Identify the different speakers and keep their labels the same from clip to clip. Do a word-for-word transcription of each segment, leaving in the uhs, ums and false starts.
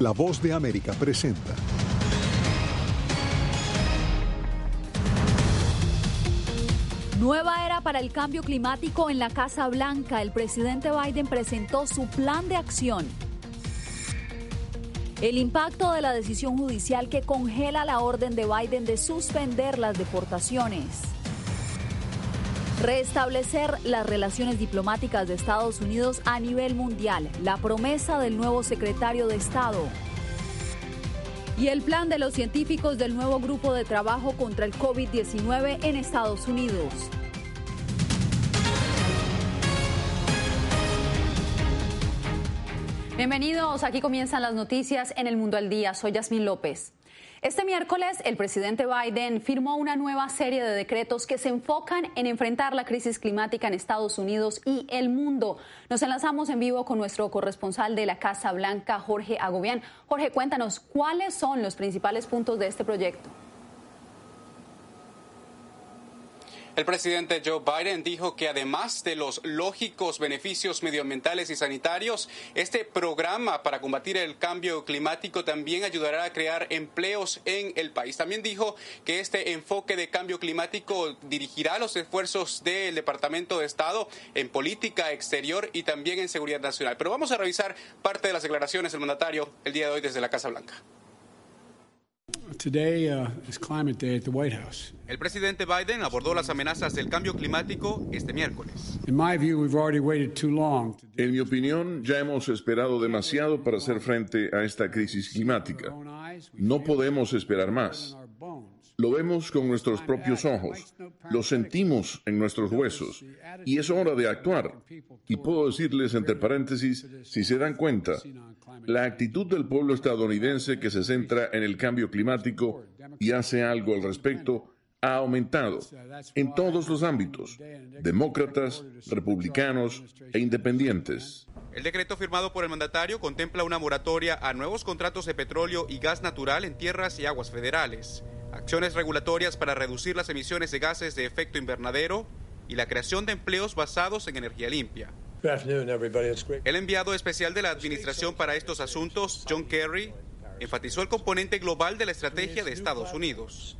Speaker 1: La Voz de América presenta.
Speaker 2: Nueva era para el cambio climático en la Casa Blanca. El presidente Biden presentó su plan de acción. El impacto de la decisión judicial que congela la orden de Biden de suspender las deportaciones. Restablecer las relaciones diplomáticas de Estados Unidos a nivel mundial. La promesa del nuevo secretario de Estado. Y el plan de los científicos del nuevo grupo de trabajo contra el COVID diecinueve en Estados Unidos. Bienvenidos, aquí comienzan las noticias en El Mundo al Día. Soy Yasmín López. Este miércoles, el presidente Biden firmó una nueva serie de decretos que se enfocan en enfrentar la crisis climática en Estados Unidos y el mundo. Nos enlazamos en vivo con nuestro corresponsal de la Casa Blanca, Jorge Agobián. Jorge, cuéntanos, ¿cuáles son los principales puntos de este proyecto?
Speaker 3: El presidente Joe Biden dijo que además de los lógicos beneficios medioambientales y sanitarios, este programa para combatir el cambio climático también ayudará a crear empleos en el país. También dijo que este enfoque de cambio climático dirigirá los esfuerzos del Departamento de Estado en política exterior y también en seguridad nacional. Pero vamos a revisar parte de las declaraciones del mandatario el día de hoy desde la Casa Blanca.
Speaker 4: Today, uh, is Climate Day at the White House.
Speaker 3: El presidente Biden abordó las amenazas del cambio climático este miércoles.
Speaker 4: In my view, we've already waited too long.
Speaker 5: En mi opinión, ya hemos esperado demasiado para hacer frente a esta crisis climática. No podemos esperar más. Lo vemos con nuestros propios ojos, lo sentimos en nuestros huesos, y es hora de actuar. Y puedo decirles, entre paréntesis, si se dan cuenta, la actitud del pueblo estadounidense que se centra en el cambio climático y hace algo al respecto ha aumentado en todos los ámbitos, demócratas, republicanos e independientes.
Speaker 3: El decreto firmado por el mandatario contempla una moratoria a nuevos contratos de petróleo y gas natural en tierras y aguas federales, acciones regulatorias para reducir las emisiones de gases de efecto invernadero y la creación de empleos basados en energía limpia. El enviado especial de la Administración para estos asuntos, John Kerry, enfatizó el componente global de la estrategia de Estados Unidos.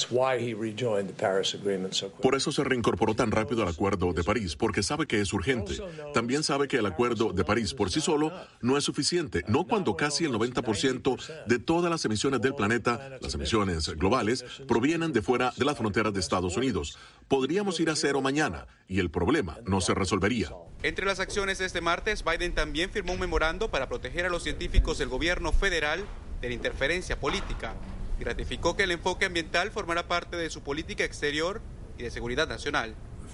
Speaker 6: Por eso se reincorporó tan rápido al Acuerdo de París, porque sabe que es urgente. También sabe que el Acuerdo de París por sí solo no es suficiente, no cuando casi el noventa por ciento de todas las emisiones del planeta, las emisiones globales, provienen de fuera de las fronteras de Estados Unidos. Podríamos ir a cero mañana y el problema no se resolvería.
Speaker 3: Entre las acciones de este martes, Biden también firmó un memorando para proteger a los científicos del gobierno federal de la interferencia política y ratificó que el enfoque ambiental formará parte de su política exterior y de seguridad nacional.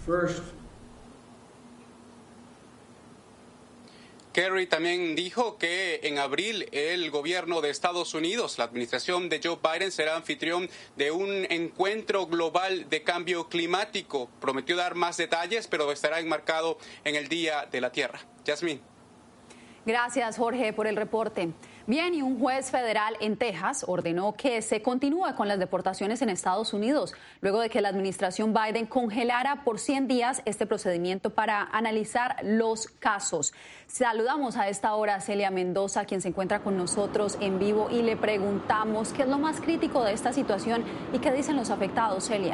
Speaker 3: Kerry también dijo que en abril el gobierno de Estados Unidos, la administración de Joe Biden, será anfitrión de un encuentro global de cambio climático. Prometió dar más detalles, pero estará enmarcado en el Día de la Tierra. Yasmín.
Speaker 2: Gracias, Jorge, por el reporte. Bien, y un juez federal en Texas ordenó que se continúe con las deportaciones en Estados Unidos, luego de que la administración Biden congelara por cien días este procedimiento para analizar los casos. Saludamos a esta hora a Celia Mendoza, quien se encuentra con nosotros en vivo, y le preguntamos qué es lo más crítico de esta situación y qué dicen los afectados. Celia.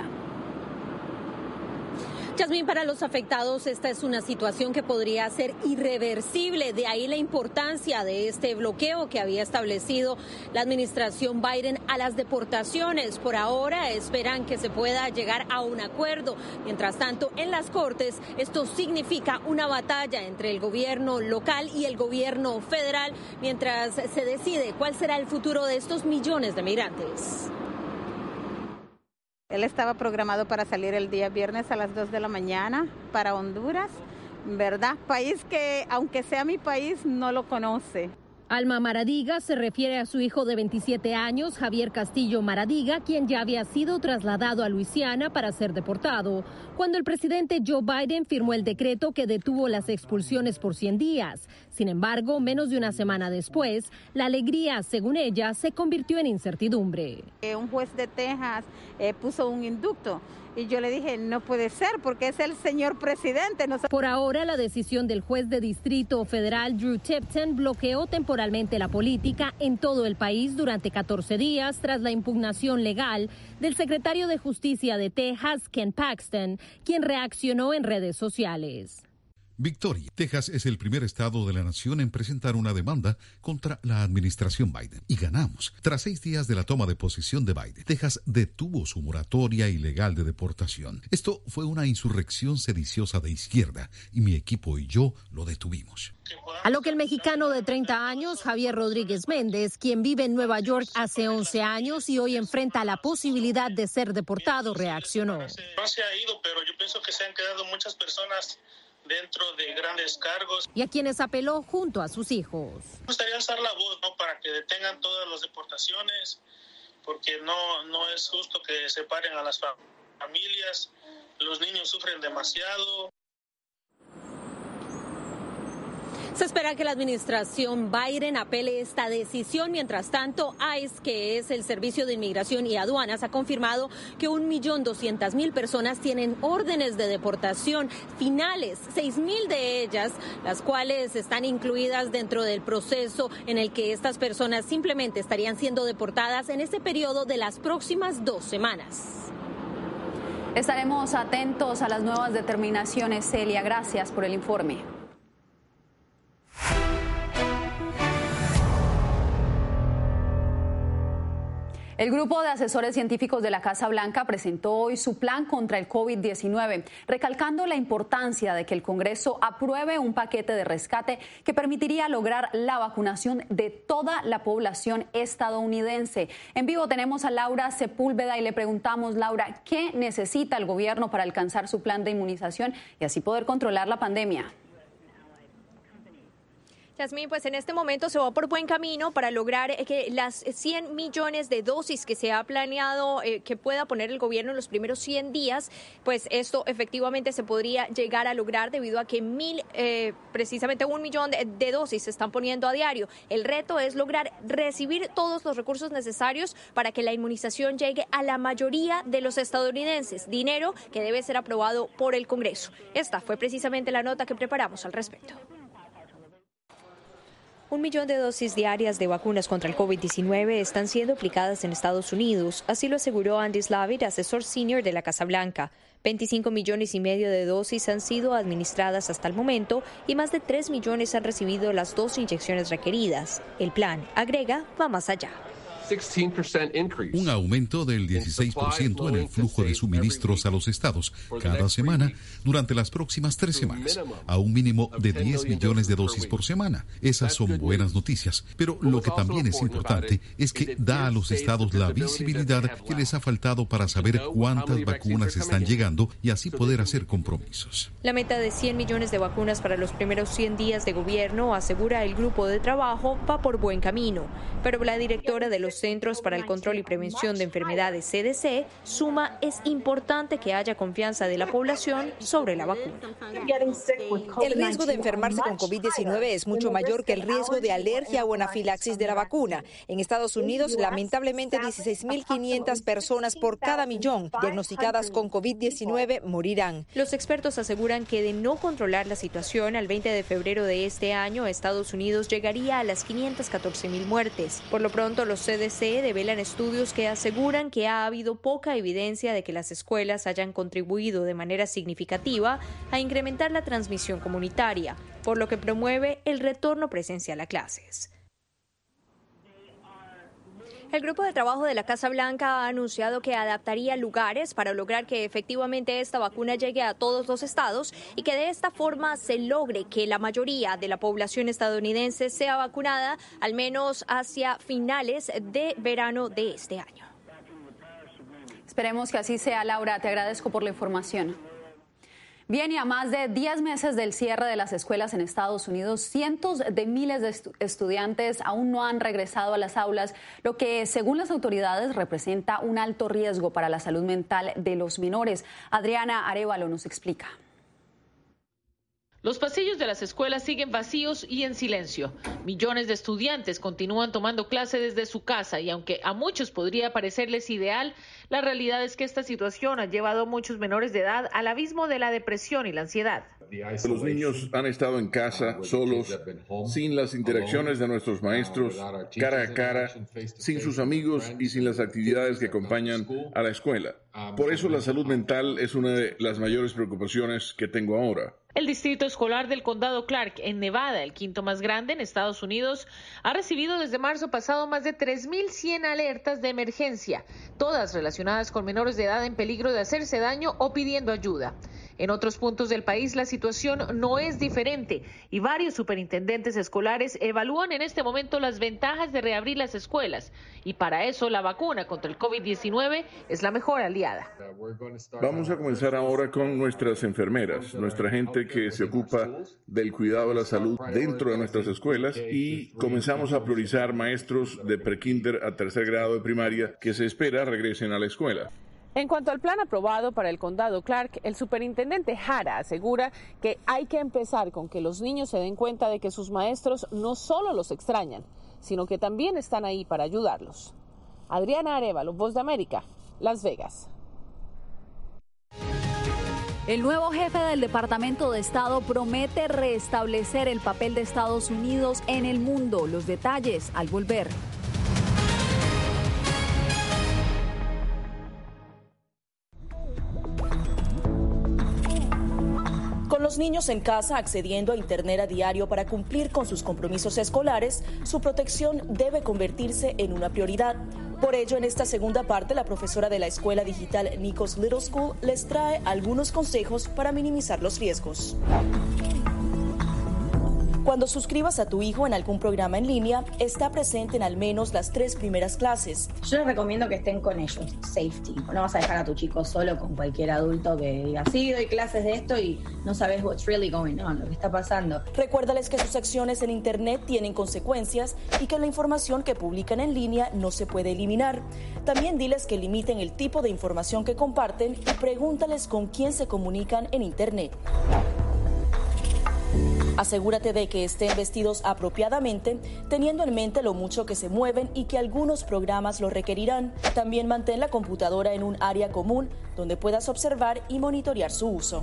Speaker 7: Yasmín, para los afectados esta es una situación que podría ser irreversible, de ahí la importancia de este bloqueo que había establecido la administración Biden a las deportaciones. Por ahora esperan que se pueda llegar a un acuerdo. Mientras tanto, en las Cortes esto significa una batalla entre el gobierno local y el gobierno federal mientras se decide cuál será el futuro de estos millones de migrantes.
Speaker 8: Él estaba programado para salir el día viernes a las dos de la mañana para Honduras, ¿verdad? País que, aunque sea mi país, no lo conoce.
Speaker 7: Alma Maradiga se refiere a su hijo de veintisiete años, Javier Castillo Maradiga, quien ya había sido trasladado a Luisiana para ser deportado, cuando el presidente Joe Biden firmó el decreto que detuvo las expulsiones por cien días. Sin embargo, menos de una semana después, la alegría, según ella, se convirtió en incertidumbre.
Speaker 8: Un juez de Texas eh, puso un indulto Y yo le dije, no puede ser, porque es el señor presidente. No...
Speaker 7: Por ahora, la decisión del juez de distrito federal Drew Tipton bloqueó temporalmente la política en todo el país durante catorce días tras la impugnación legal del secretario de Justicia de Texas, Ken Paxton, quien reaccionó en redes sociales.
Speaker 9: Victoria. Texas es el primer estado de la nación en presentar una demanda contra la administración Biden. Y ganamos. Tras seis días de la toma de posesión de Biden, Texas detuvo su moratoria ilegal de deportación. Esto fue una insurrección sediciosa de izquierda y mi equipo y yo lo detuvimos.
Speaker 7: A lo que el mexicano de treinta años, Javier Rodríguez Méndez, quien vive en Nueva York hace once años y hoy enfrenta la posibilidad de ser deportado, reaccionó.
Speaker 10: No se ha ido, pero yo pienso que se han quedado muchas personas dentro de grandes cargos.
Speaker 7: Y a quienes apeló junto a sus hijos.
Speaker 10: Me gustaría alzar la voz, ¿no?, para que detengan todas las deportaciones, porque no, no es justo que separen a las familias, los niños sufren demasiado.
Speaker 7: Se espera que la administración Biden apele esta decisión. Mientras tanto, ICE, que es el Servicio de Inmigración y Aduanas, ha confirmado que un millón doscientas mil personas tienen órdenes de deportación finales, seis mil de ellas, las cuales están incluidas dentro del proceso en el que estas personas simplemente estarían siendo deportadas en este periodo de las próximas dos semanas.
Speaker 2: Estaremos atentos a las nuevas determinaciones, Celia. Gracias por el informe. El grupo de asesores científicos de la Casa Blanca presentó hoy su plan contra el COVID diecinueve, recalcando la importancia de que el Congreso apruebe un paquete de rescate que permitiría lograr la vacunación de toda la población estadounidense. En vivo tenemos a Laura Sepúlveda y le preguntamos, Laura, ¿qué necesita el gobierno para alcanzar su plan de inmunización y así poder controlar la pandemia?
Speaker 11: Yasmín, pues en este momento se va por buen camino para lograr que las cien millones de dosis que se ha planeado eh, que pueda poner el gobierno en los primeros cien días, pues esto efectivamente se podría llegar a lograr debido a que mil, eh, precisamente un millón de, de dosis se están poniendo a diario. El reto es lograr recibir todos los recursos necesarios para que la inmunización llegue a la mayoría de los estadounidenses, dinero que debe ser aprobado por el Congreso. Esta fue precisamente la nota que preparamos al respecto. Un millón de dosis diarias de vacunas contra el COVID diecinueve están siendo aplicadas en Estados Unidos, así lo aseguró Andy Slavitt, asesor senior de la Casa Blanca. veinticinco millones y medio de dosis han sido administradas hasta el momento y más de tres millones han recibido las dos inyecciones requeridas. El plan, agrega, va más allá.
Speaker 9: Un aumento del dieciséis por ciento en el flujo de suministros a los estados cada semana durante las próximas tres semanas, a un mínimo de diez millones de dosis por semana. Esas son buenas noticias, pero lo que también es importante es que da a los estados la visibilidad que les ha faltado para saber cuántas vacunas están llegando y así poder hacer compromisos.
Speaker 11: La meta de cien millones de vacunas para los primeros cien días de gobierno, asegura el grupo de trabajo, va por buen camino, pero la directora de los Centros para el Control y Prevención de Enfermedades, C D C, suma es importante que haya confianza de la población sobre la vacuna.
Speaker 12: El riesgo de enfermarse con COVID diecinueve es mucho mayor que el riesgo de alergia o anafilaxis de la vacuna. En Estados Unidos, lamentablemente, dieciséis mil quinientas personas por cada millón diagnosticadas con COVID diecinueve morirán.
Speaker 11: Los expertos aseguran que de no controlar la situación, al veinte de febrero de este año, Estados Unidos llegaría a las quinientas catorce mil muertes. Por lo pronto, los C D C develan estudios que aseguran que ha habido poca evidencia de que las escuelas hayan contribuido de manera significativa a incrementar la transmisión comunitaria, por lo que promueve el retorno presencial a clases. El grupo de trabajo de la Casa Blanca ha anunciado que adaptaría lugares para lograr que efectivamente esta vacuna llegue a todos los estados y que de esta forma se logre que la mayoría de la población estadounidense sea vacunada al menos hacia finales de verano de este año.
Speaker 2: Esperemos que así sea, Laura. Te agradezco por la información. Bien, y a más de diez meses del cierre de las escuelas en Estados Unidos, cientos de miles de estu- estudiantes aún no han regresado a las aulas, lo que, según las autoridades, representa un alto riesgo para la salud mental de los menores. Adriana Arévalo nos explica.
Speaker 13: Los pasillos de las escuelas siguen vacíos y en silencio. Millones de estudiantes continúan tomando clase desde su casa y aunque a muchos podría parecerles ideal, la realidad es que esta situación ha llevado a muchos menores de edad al abismo de la depresión y la ansiedad.
Speaker 5: Los niños han estado en casa, solos, sin las interacciones de nuestros maestros, cara a cara, sin sus amigos y sin las actividades que acompañan a la escuela. Por eso la salud mental es una de las mayores preocupaciones que tengo ahora.
Speaker 13: El distrito escolar del condado Clark, en Nevada, el quinto más grande en Estados Unidos, ha recibido desde marzo pasado más de tres mil cien alertas de emergencia, todas relacionadas con menores de edad en peligro de hacerse daño o pidiendo ayuda. En otros puntos del país la situación no es diferente y varios superintendentes escolares evalúan en este momento las ventajas de reabrir las escuelas y para eso la vacuna contra el COVID diecinueve es la mejor aliada.
Speaker 5: Vamos a comenzar ahora con nuestras enfermeras, nuestra gente que se ocupa del cuidado de la salud dentro de nuestras escuelas y comenzamos a priorizar maestros de prekinder a tercer grado de primaria que se espera regresen a la escuela.
Speaker 14: En cuanto al plan aprobado para el condado Clark, el superintendente Jara asegura que hay que empezar con que los niños se den cuenta de que sus maestros no solo los extrañan, sino que también están ahí para ayudarlos. Adriana Arévalo, Voz de América, Las Vegas.
Speaker 2: El nuevo jefe del Departamento de Estado promete restablecer el papel de Estados Unidos en el mundo. Los detalles al volver.
Speaker 15: Con los niños en casa accediendo a Internet a diario para cumplir con sus compromisos escolares, su protección debe convertirse en una prioridad. Por ello, en esta segunda parte, la profesora de la escuela digital Nikos Little School les trae algunos consejos para minimizar los riesgos. Cuando suscribas a tu hijo en algún programa en línea, está presente en al menos las tres primeras clases.
Speaker 16: Yo les recomiendo que estén con ellos, safety. No vas a dejar a tu chico solo con cualquier adulto que diga, sí, doy clases de esto y no sabes what's really going on, lo que está pasando.
Speaker 15: Recuérdales que sus acciones en Internet tienen consecuencias y que la información que publican en línea no se puede eliminar. También diles que limiten el tipo de información que comparten y pregúntales con quién se comunican en Internet. Asegúrate de que estén vestidos apropiadamente, teniendo en mente lo mucho que se mueven y que algunos programas lo requerirán. También mantén la computadora en un área común donde puedas observar y monitorear su uso.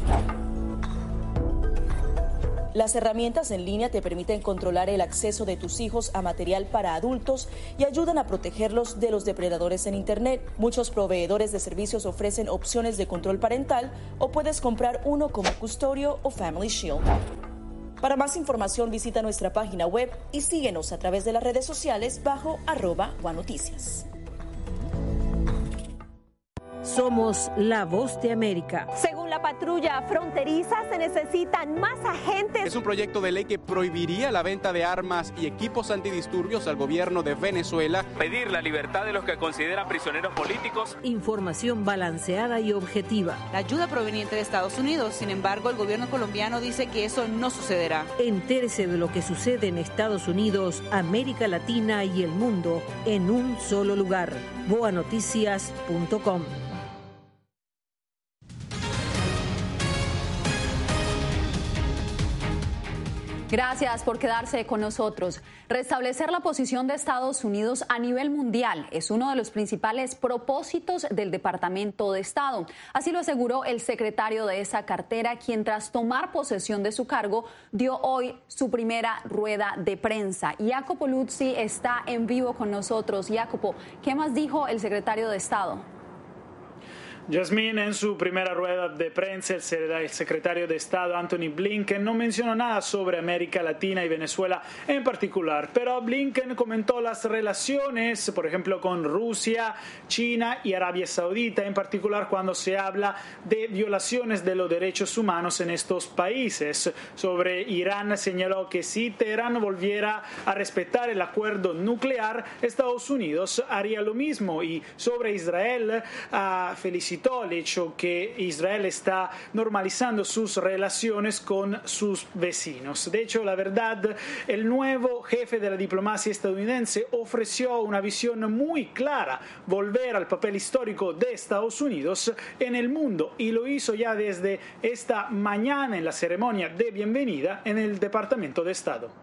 Speaker 15: Las herramientas en línea te permiten controlar el acceso de tus hijos a material para adultos y ayudan a protegerlos de los depredadores en Internet. Muchos proveedores de servicios ofrecen opciones de control parental o puedes comprar uno como Custodio o Family Shield. Para más información visita nuestra página web y síguenos a través de las redes sociales bajo arroba Guanoticias.
Speaker 17: Somos la voz de América.
Speaker 7: Según la patrulla fronteriza, se necesitan más agentes.
Speaker 3: Es un proyecto de ley que prohibiría la venta de armas y equipos antidisturbios al gobierno de Venezuela.
Speaker 18: Pedir la libertad de los que consideran prisioneros políticos.
Speaker 17: Información balanceada y objetiva.
Speaker 19: La ayuda proveniente de Estados Unidos, sin embargo, el gobierno colombiano dice que eso no sucederá.
Speaker 17: Entérese de lo que sucede en Estados Unidos, América Latina y el mundo en un solo lugar. boa noticias punto com.
Speaker 2: Gracias por quedarse con nosotros. Restablecer la posición de Estados Unidos a nivel mundial es uno de los principales propósitos del Departamento de Estado. Así lo aseguró el secretario de esa cartera, quien tras tomar posesión de su cargo dio hoy su primera rueda de prensa. Jacopo Luzzi está en vivo con nosotros. Jacopo, ¿qué más dijo el secretario de Estado?
Speaker 20: Yasmín, en su primera rueda de prensa, el secretario de Estado Anthony Blinken no mencionó nada sobre América Latina y Venezuela en particular, pero Blinken comentó las relaciones, por ejemplo, con Rusia, China y Arabia Saudita, en particular cuando se habla de violaciones de los derechos humanos en estos países. Sobre Irán, señaló que si Teherán volviera a respetar el acuerdo nuclear, Estados Unidos haría lo mismo. Y sobre Israel, uh, felicitó felicitó el hecho que Israel está normalizando sus relaciones con sus vecinos. De hecho, la verdad, el nuevo jefe de la diplomacia estadounidense ofreció una visión muy clara, volver al papel histórico de Estados Unidos en el mundo, y lo hizo ya desde esta mañana en la ceremonia de bienvenida en el Departamento de Estado.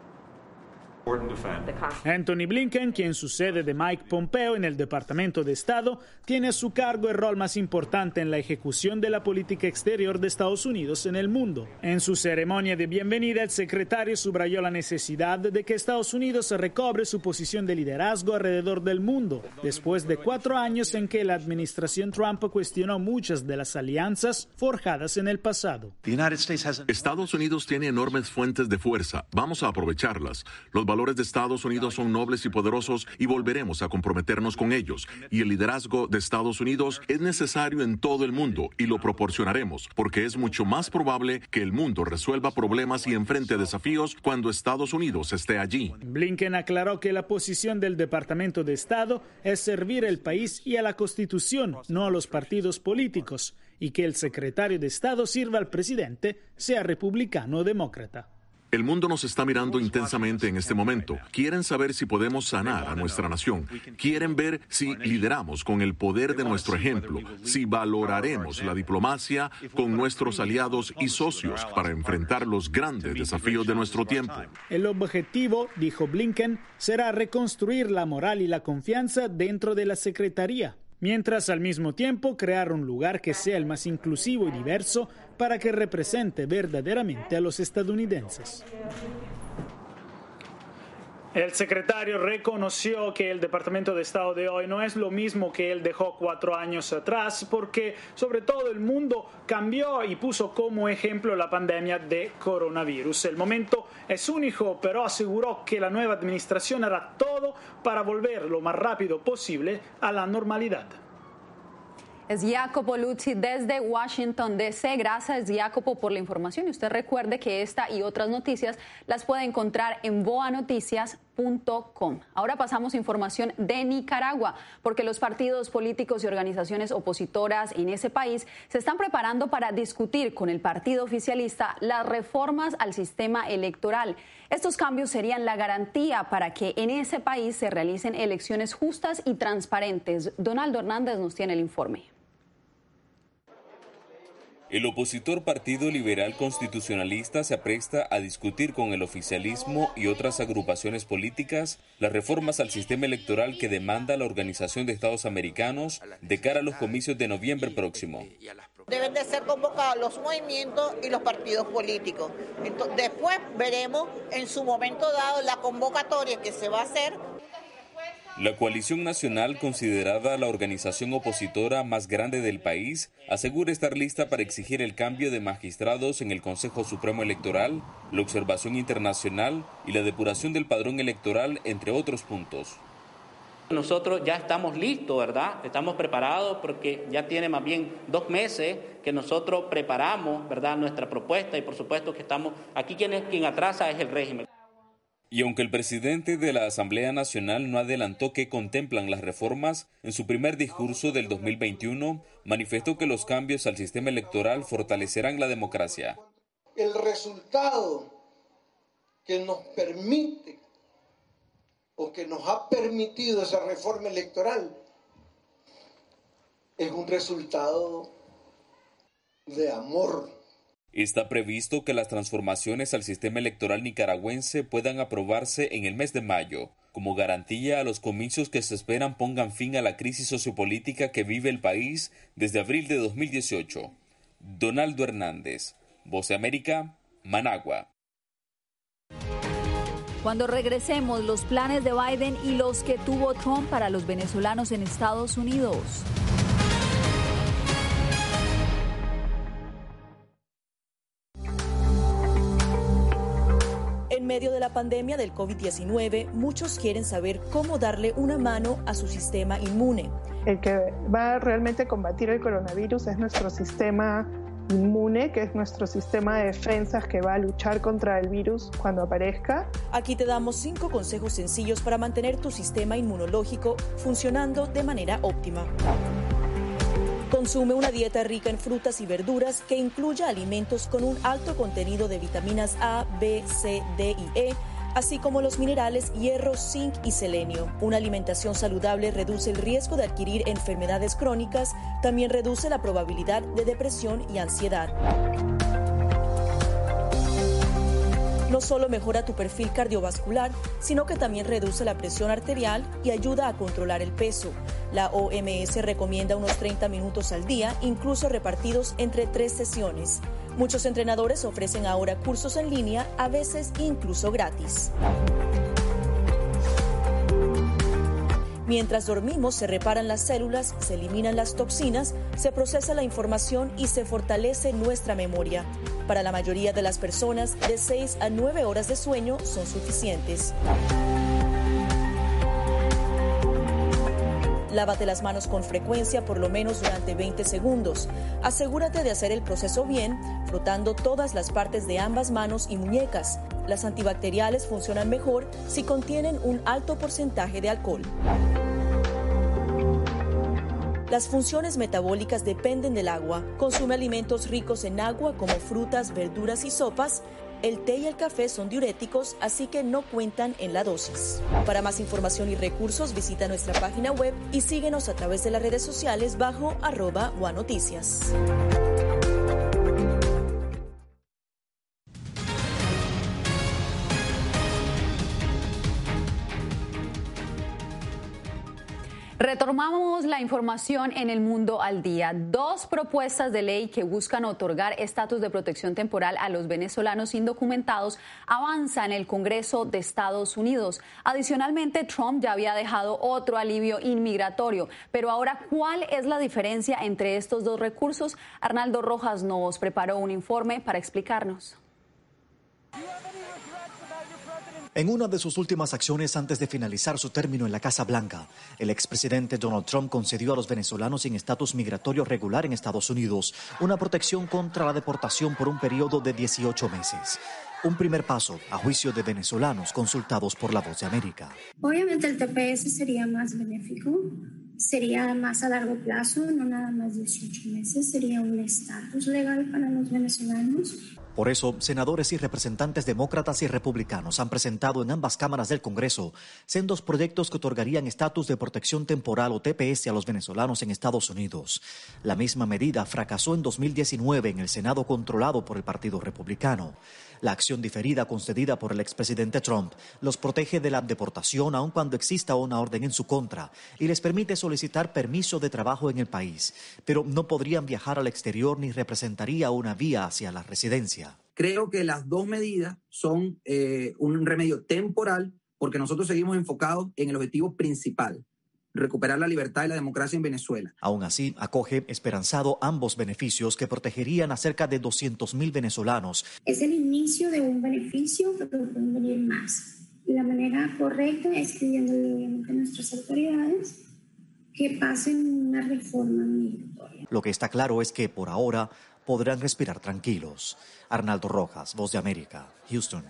Speaker 20: Anthony Blinken, quien sucede de Mike Pompeo en el Departamento de Estado, tiene a su cargo el rol más importante en la ejecución de la política exterior de Estados Unidos en el mundo. En su ceremonia de bienvenida, el secretario subrayó la necesidad de que Estados Unidos recobre su posición de liderazgo alrededor del mundo, después de cuatro años en que la administración Trump cuestionó muchas de las alianzas forjadas en el pasado.
Speaker 6: Estados Unidos tiene enormes fuentes de fuerza. Vamos a aprovecharlas. Los Los valores de Estados Unidos son nobles y poderosos y volveremos a comprometernos con ellos. Y el liderazgo de Estados Unidos es necesario en todo el mundo y lo proporcionaremos, porque es mucho más probable que el mundo resuelva problemas y enfrente desafíos cuando Estados Unidos esté allí.
Speaker 20: Blinken aclaró que la posición del Departamento de Estado es servir al país y a la Constitución, no a los partidos políticos, y que el secretario de Estado sirva al presidente, sea republicano o demócrata.
Speaker 6: El mundo nos está mirando intensamente en este momento. Quieren saber si podemos sanar a nuestra nación. Quieren ver si lideramos con el poder de nuestro ejemplo, si valoraremos la diplomacia con nuestros aliados y socios para enfrentar los grandes desafíos de nuestro tiempo.
Speaker 20: El objetivo, dijo Blinken, será reconstruir la moral y la confianza dentro de la Secretaría, mientras al mismo tiempo crear un lugar que sea el más inclusivo y diverso para que represente verdaderamente a los estadounidenses. El secretario reconoció que el Departamento de Estado de hoy no es lo mismo que él dejó cuatro años atrás, porque sobre todo el mundo cambió y puso como ejemplo la pandemia de coronavirus. El momento es único, pero aseguró que la nueva administración hará todo para volver lo más rápido posible a la normalidad.
Speaker 2: Es Jacopo Luzzi desde Washington, D C Gracias, Jacopo, por la información. Y usted recuerde que esta y otras noticias las puede encontrar en boa noticias punto com. Ahora pasamos a información de Nicaragua, porque los partidos políticos y organizaciones opositoras en ese país se están preparando para discutir con el partido oficialista las reformas al sistema electoral. Estos cambios serían la garantía para que en ese país se realicen elecciones justas y transparentes. Donaldo Hernández nos tiene el informe.
Speaker 21: El opositor Partido Liberal Constitucionalista se apresta a discutir con el oficialismo y otras agrupaciones políticas las reformas al sistema electoral que demanda la Organización de Estados Americanos de cara a los comicios de noviembre próximo.
Speaker 22: Deben de ser convocados los movimientos y los partidos políticos. Entonces, después veremos en su momento dado la convocatoria que se va a hacer.
Speaker 21: La coalición nacional, considerada la organización opositora más grande del país, asegura estar lista para exigir el cambio de magistrados en el Consejo Supremo Electoral, la observación internacional y la depuración del padrón electoral, entre otros puntos.
Speaker 23: Nosotros ya estamos listos, ¿verdad? Estamos preparados porque ya tiene más bien dos meses que nosotros preparamos, ¿verdad?, nuestra propuesta, y por supuesto que estamos aquí, quien, es, quien atrasa es el régimen.
Speaker 21: Y aunque el presidente de la Asamblea Nacional no adelantó qué contemplan las reformas, en su primer discurso del dos mil veintiuno manifestó que los cambios al sistema electoral fortalecerán la democracia.
Speaker 24: El resultado que nos permite o que nos ha permitido esa reforma electoral es un resultado de amor.
Speaker 21: Está previsto que las transformaciones al sistema electoral nicaragüense puedan aprobarse en el mes de mayo, como garantía a los comicios que se esperan pongan fin a la crisis sociopolítica que vive el país desde abril de dos mil dieciocho. Donaldo Hernández, Voz de América, Managua.
Speaker 2: Cuando regresemos, los planes de Biden y los que tuvo Trump para los venezolanos en Estados Unidos.
Speaker 15: En medio de la pandemia del COVID diecinueve, muchos quieren saber cómo darle una mano a su sistema inmune.
Speaker 25: El que va a realmente combatir el coronavirus es nuestro sistema inmune, que es nuestro sistema de defensas que va a luchar contra el virus cuando aparezca.
Speaker 15: Aquí te damos cinco consejos sencillos para mantener tu sistema inmunológico funcionando de manera óptima. Consume una dieta rica en frutas y verduras que incluya alimentos con un alto contenido de vitaminas A, B, C, D y E, así como los minerales hierro, zinc y selenio. Una alimentación saludable reduce el riesgo de adquirir enfermedades crónicas, también reduce la probabilidad de depresión y ansiedad. No solo mejora tu perfil cardiovascular, sino que también reduce la presión arterial y ayuda a controlar el peso. La O M S recomienda unos treinta minutos al día, incluso repartidos entre tres sesiones. Muchos entrenadores ofrecen ahora cursos en línea, a veces incluso gratis. Mientras dormimos, se reparan las células, se eliminan las toxinas, se procesa la información y se fortalece nuestra memoria. Para la mayoría de las personas, de seis a nueve horas de sueño son suficientes. Lávate las manos con frecuencia, por lo menos durante veinte segundos. Asegúrate de hacer el proceso bien, frotando todas las partes de ambas manos y muñecas. Las antibacteriales funcionan mejor si contienen un alto porcentaje de alcohol. Las funciones metabólicas dependen del agua. Consume alimentos ricos en agua como frutas, verduras y sopas. El té y el café son diuréticos, así que no cuentan en la dosis. Para más información y recursos, visita nuestra página web y síguenos a través de las redes sociales bajo arroba One Noticias.
Speaker 2: Retomamos la información en el Mundo al Día. Dos propuestas de ley que buscan otorgar estatus de protección temporal a los venezolanos indocumentados avanzan en el Congreso de Estados Unidos. Adicionalmente, Trump ya había dejado otro alivio inmigratorio. Pero ahora, ¿cuál es la diferencia entre estos dos recursos? Arnaldo Rojas nos preparó un informe para explicarnos.
Speaker 1: En una de sus últimas acciones antes de finalizar su término en la Casa Blanca, el expresidente Donald Trump concedió a los venezolanos sin estatus migratorio regular en Estados Unidos una protección contra la deportación por un periodo de dieciocho meses. Un primer paso a juicio de venezolanos consultados por La Voz de América.
Speaker 4: Obviamente el T P S sería más benéfico, sería más a largo plazo, no nada más dieciocho meses, sería un estatus legal para los venezolanos.
Speaker 1: Por eso, senadores y representantes demócratas y republicanos han presentado en ambas cámaras del Congreso sendos proyectos que otorgarían estatus de protección temporal o T P S a los venezolanos en Estados Unidos. La misma medida fracasó en dos mil diecinueve en el Senado controlado por el Partido Republicano. La acción diferida concedida por el expresidente Trump los protege de la deportación aun cuando exista una orden en su contra y les permite solicitar permiso de trabajo en el país, pero no podrían viajar al exterior ni representaría una vía hacia la residencia.
Speaker 8: Creo que las dos medidas son eh, un remedio temporal porque nosotros seguimos enfocados en el objetivo principal, recuperar la libertad y la democracia en Venezuela.
Speaker 1: Aún así, acoge esperanzado ambos beneficios que protegerían a cerca de doscientos mil venezolanos.
Speaker 4: Es el inicio de un beneficio, pero pueden venir más. Y la manera correcta es pidiéndole obviamente a nuestras autoridades que pasen una reforma migratoria.
Speaker 1: Lo que está claro es que por ahora podrán respirar tranquilos. Arnaldo Rojas, Voz de América, Houston.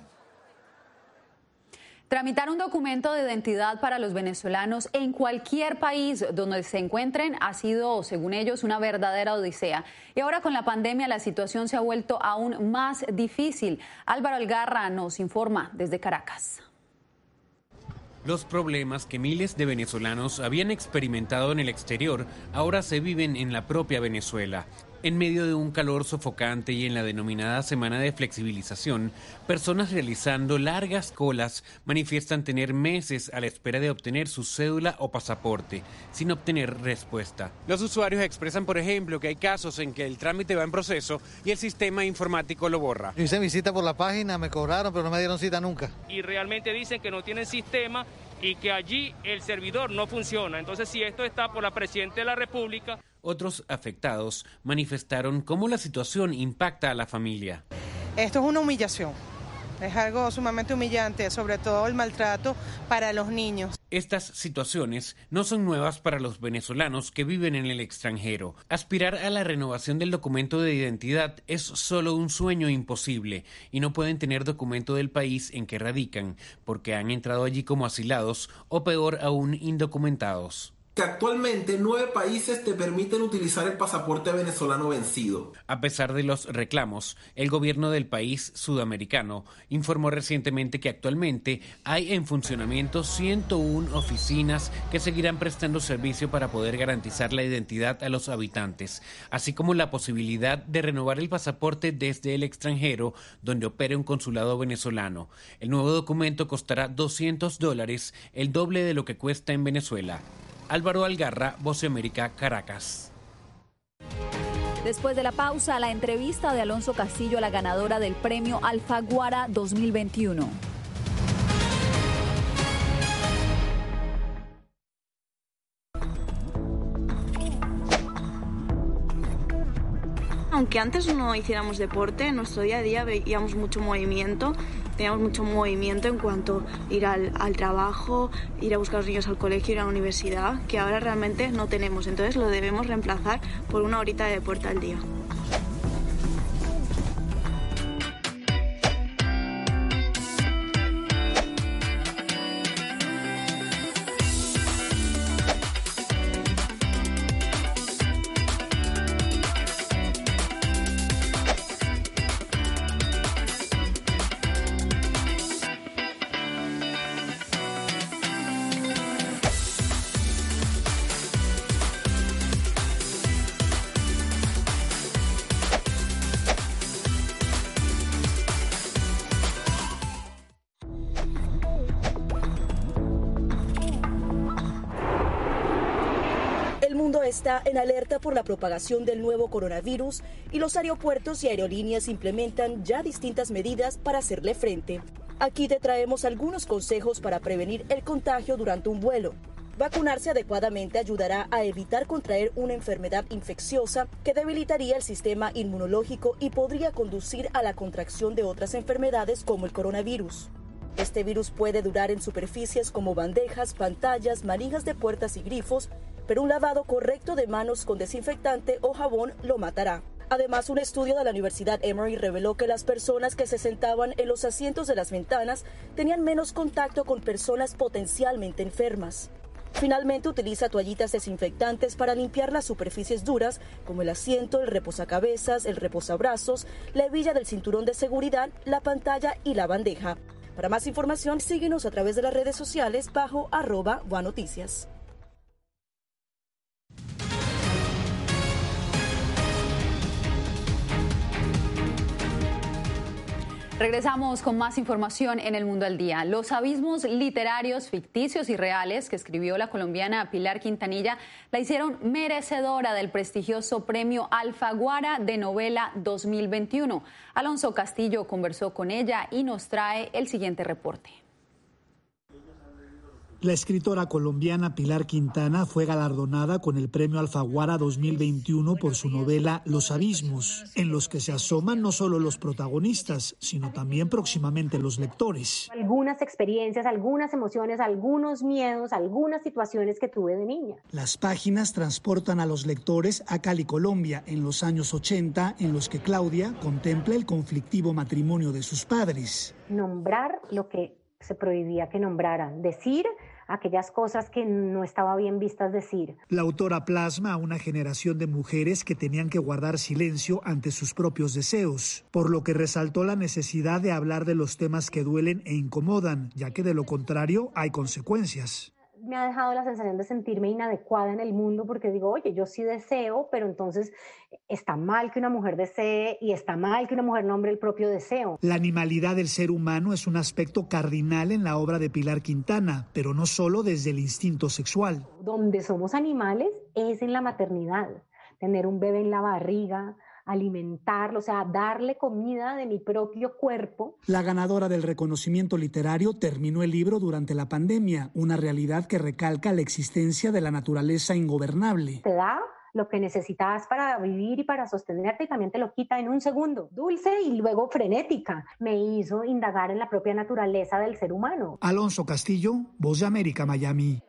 Speaker 2: Tramitar un documento de identidad para los venezolanos en cualquier país donde se encuentren ha sido, según ellos, una verdadera odisea. Y ahora con la pandemia la situación se ha vuelto aún más difícil. Álvaro Algarra nos informa desde Caracas.
Speaker 9: Los problemas que miles de venezolanos habían experimentado en el exterior ahora se viven en la propia Venezuela. En medio de un calor sofocante y en la denominada semana de flexibilización, personas realizando largas colas manifiestan tener meses a la espera de obtener su cédula o pasaporte, sin obtener respuesta. Los usuarios expresan, por ejemplo, que hay casos en que el trámite va en proceso y el sistema informático lo borra.
Speaker 10: Hice mi cita por la página, me cobraron, pero no me dieron cita nunca.
Speaker 26: Y realmente dicen que no tienen sistema y que allí el servidor no funciona. Entonces, si esto está por la Presidenta de la República...
Speaker 9: Otros afectados manifestaron cómo la situación impacta a la familia.
Speaker 27: Esto es una humillación, es algo sumamente humillante, sobre todo el maltrato para los niños.
Speaker 9: Estas situaciones no son nuevas para los venezolanos que viven en el extranjero. Aspirar a la renovación del documento de identidad es solo un sueño imposible y no pueden tener documento del país en que radican porque han entrado allí como asilados o peor aún indocumentados.
Speaker 5: que actualmente nueve países te permiten utilizar el pasaporte venezolano vencido.
Speaker 9: A pesar de los reclamos, el gobierno del país sudamericano informó recientemente que actualmente hay en funcionamiento ciento una oficinas que seguirán prestando servicio para poder garantizar la identidad a los habitantes, así como la posibilidad de renovar el pasaporte desde el extranjero donde opere un consulado venezolano. El nuevo documento costará doscientos dólares, el doble de lo que cuesta en Venezuela. Álvaro Algarra, Voz de América, Caracas.
Speaker 2: Después de la pausa, la entrevista de Alonso Castillo a la ganadora del premio Alfaguara dos mil veintiuno.
Speaker 7: Aunque antes no hiciéramos deporte, en nuestro día a día veíamos mucho movimiento, teníamos mucho movimiento en cuanto a ir al, al trabajo, ir a buscar a los niños al colegio, ir a la universidad, que ahora realmente no tenemos, entonces lo debemos reemplazar por una horita de deporte al día.
Speaker 15: Está en alerta por la propagación del nuevo coronavirus y los aeropuertos y aerolíneas implementan ya distintas medidas para hacerle frente. Aquí te traemos algunos consejos para prevenir el contagio durante un vuelo. Vacunarse adecuadamente ayudará a evitar contraer una enfermedad infecciosa que debilitaría el sistema inmunológico y podría conducir a la contracción de otras enfermedades como el coronavirus. Este virus puede durar en superficies como bandejas, pantallas, manijas de puertas y grifos, pero un lavado correcto de manos con desinfectante o jabón lo matará. Además, un estudio de la Universidad Emory reveló que las personas que se sentaban en los asientos de las ventanas tenían menos contacto con personas potencialmente enfermas. Finalmente, utiliza toallitas desinfectantes para limpiar las superficies duras como el asiento, el reposacabezas, el reposabrazos, la hebilla del cinturón de seguridad, la pantalla y la bandeja. Para más información, síguenos a través de las redes sociales bajo arroba Buanoticias.
Speaker 2: Regresamos con más información en El Mundo al Día. Los abismos literarios ficticios y reales que escribió la colombiana Pilar Quintanilla la hicieron merecedora del prestigioso premio Alfaguara de novela dos mil veintiuno. Alonso Castillo conversó con ella y nos trae el siguiente reporte.
Speaker 11: La escritora colombiana Pilar Quintana fue galardonada con el Premio Alfaguara dos mil veintiuno por su novela Los Abismos, en los que se asoman no solo los protagonistas, sino también próximamente los lectores.
Speaker 12: Algunas experiencias, algunas emociones, algunos miedos, algunas situaciones que tuve de niña.
Speaker 11: Las páginas transportan a los lectores a Cali, Colombia, en los años ochenta, en los que Claudia contempla el conflictivo matrimonio de sus padres.
Speaker 12: Nombrar lo que se prohibía que nombraran, decir aquellas cosas que no estaba bien vistas decir.
Speaker 11: La autora plasma a una generación de mujeres que tenían que guardar silencio ante sus propios deseos, por lo que resaltó la necesidad de hablar de los temas que duelen e incomodan, ya que de lo contrario hay consecuencias.
Speaker 12: Me ha dejado la sensación de sentirme inadecuada en el mundo porque digo, oye, yo sí deseo, pero entonces está mal que una mujer desee y está mal que una mujer nombre el propio deseo.
Speaker 11: La animalidad del ser humano es un aspecto cardinal en la obra de Pilar Quintana, pero no solo desde el instinto sexual.
Speaker 12: Donde somos animales es en la maternidad, tener un bebé en la barriga, alimentarlo, o sea, darle comida de mi propio cuerpo.
Speaker 11: La ganadora del reconocimiento literario terminó el libro durante la pandemia, una realidad que recalca la existencia de la naturaleza ingobernable.
Speaker 12: Te da lo que necesitas para vivir y para sostenerte y también te lo quita en un segundo. Dulce y luego frenética. Me hizo indagar en la propia naturaleza del ser humano.
Speaker 11: Alonso Castillo, Voz de América, Miami.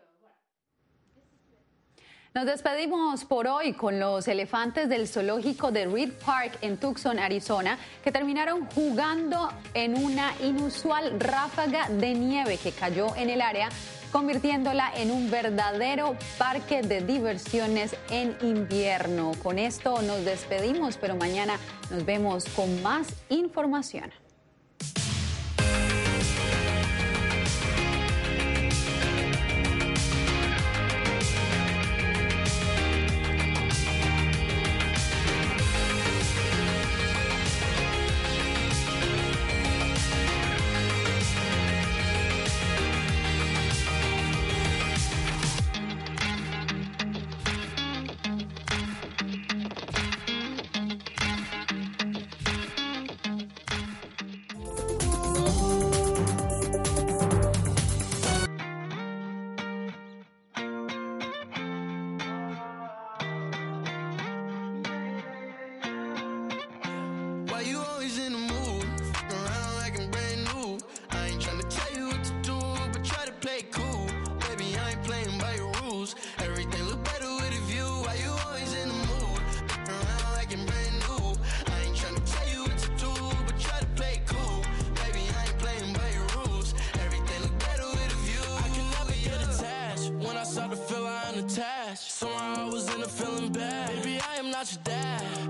Speaker 2: Nos despedimos por hoy con los elefantes del zoológico de Reed Park en Tucson, Arizona, que terminaron jugando en una inusual ráfaga de nieve que cayó en el área convirtiéndola en un verdadero parque de diversiones en invierno. Con esto nos despedimos, pero mañana nos vemos con más información.
Speaker 3: Somehow I was in a feeling bad. Baby, I am not your dad.